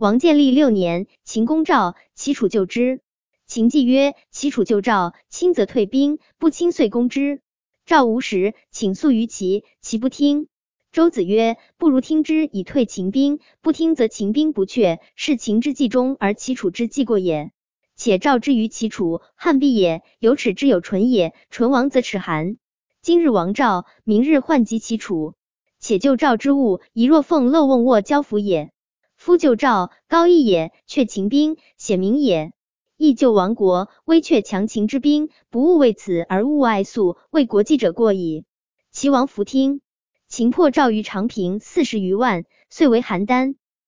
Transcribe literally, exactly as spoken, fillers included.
王建立六年，秦攻赵，齐楚救之。秦既曰：齐楚救赵，轻则退兵，不轻遂攻之。赵无食，请诉于齐，齐不听。周子曰：不如听之以退秦兵，不听则秦兵不却，是秦之计中而齐楚之计过也。且赵之于齐楚，汉必也，有耻之有唇也，唇亡则齿寒。今日亡赵，明日患及齐楚，且救赵之物，宜若凤漏瓮握交符也。夫救赵，高义也，却秦兵，显明也。亦救亡国，威却强秦之兵，不务为此而务爱粟，为国计者过矣。齐王弗听。秦破赵于长平四十余万，遂为邯郸。